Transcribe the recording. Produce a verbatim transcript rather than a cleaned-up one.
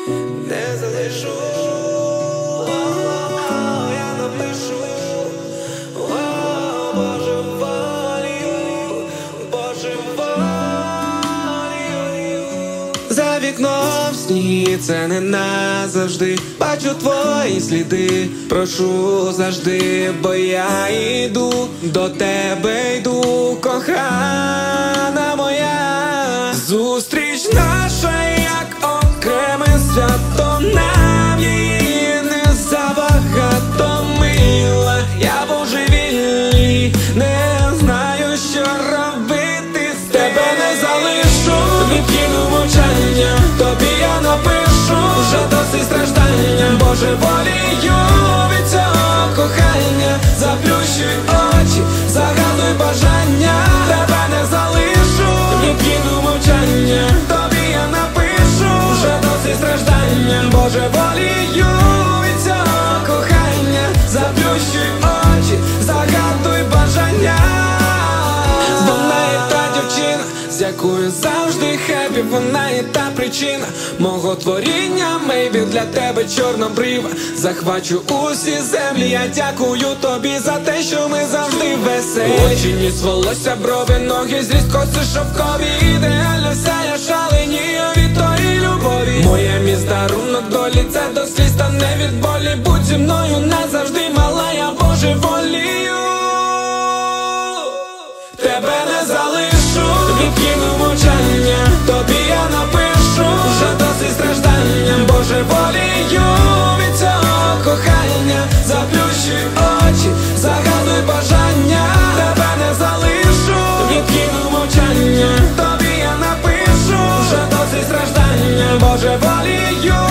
не залишу, я напишу, божеволію, божеволію. За вікном сніг, це не назавжди. Бачу твої сліди, прошу завжди, бо я йду, до тебе йду, кохана моя. Зустріч наша, як окреме свято, нам її не забагато, мила. Я божевільний, не знаю, що робити з тебе не залишу. Відкину мовчання, тобі я напишу, вже досить страждання, божеволію від цього кохання. Заплющуй очі, загадуй бажання, тебе не залишу. Відкину мовчання, тобі я напишу, вже досить страждання, божеволію від цього кохання. Заплющуй очі, загадуй бажання. Вона є та дівчина, з якою завжди хеппі, вона є та причина мого творіння, мейбі для тебе чорнобрива. Захвачу усі землі, я дякую тобі за те, що ми завжди веселі. Очі, ніс, волосся, брови, ноги, зріст, коси шовкові, ідеально вся я шаленію від тої любові. Моє міст, дарунок долі, це до сліз та не від болі. Будь зі мною назавжди, мала, я божеволію. Тебе не залишу, відкину мовчання, тобі я напишу, вже досить страждання, божеволію від цього кохання. Заплющуй очі, загадуй бажання, тебе не залишу, відкину мовчання, тобі я напишу, вже досить страждання, божеволію